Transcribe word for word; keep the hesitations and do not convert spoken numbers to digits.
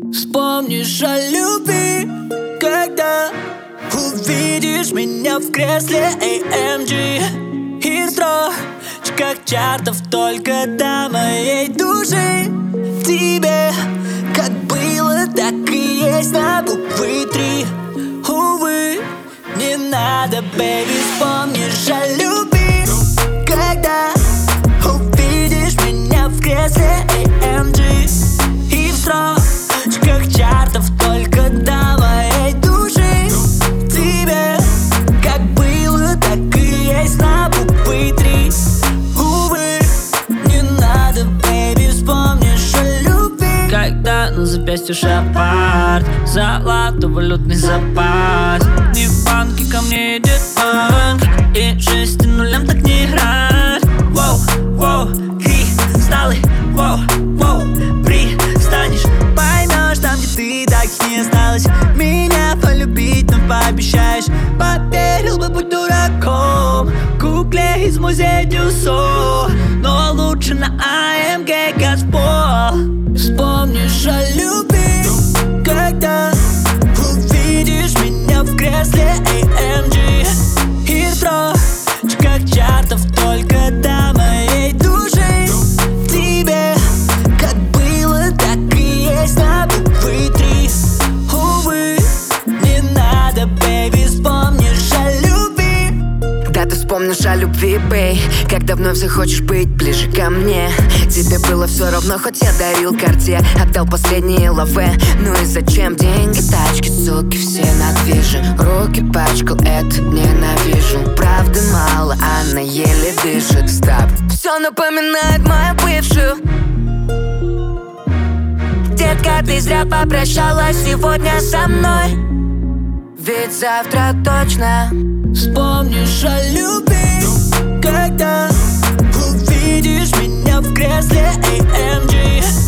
Вспомнишь о любви, когда увидишь меня в кресле эй эм джи и в строчках чартов только до моей души. Тебе как было, так и есть на буквы три. Увы, не надо, бэйби. Вспомнишь о любви, когда увидишь меня в кресле эй эм джи и в строчках чартов только до моей души. Тебе как было, так и есть на буквы три. Увы, не надо, бэйби. Вспомнишь о любви, когда на запястье шапард, золото-валютный запас. Не в банке ко мне идет банк, и шести нулям так не играть. Воу, воу, кристаллы, воу, воу, пристанешь, поймешь там, где ты, так и не осталось. Меня полюбить, но пообещаешь. Поверил бы, будь дураком, кукле из музея Дюссо, но лучше на а эм гэ Газпол. вспомнишь о любви, когда увидишь меня в кресле эй эм джи и в строчках чартов только до моей души. Тебе как было, так и есть на буквы три. Увы, не надо, бэйби. Вспомнишь о любви, да, ты вспомнишь о любви, бэй, когда вновь захочешь быть ближе ко мне. Тебе было все равно, хоть я дарил карте, отдал последние лаве. Ну и зачем деньги, тачки, суки, все на движе. Руки пачкал, это ненавижу. Правды мало, она еле дышит. Стоп, все напоминает мою бывшую. Детка, ты зря попрощалась сегодня со мной, ведь завтра точно. вспомнишь о любви, когда увидишь меня в кресле эй эм джи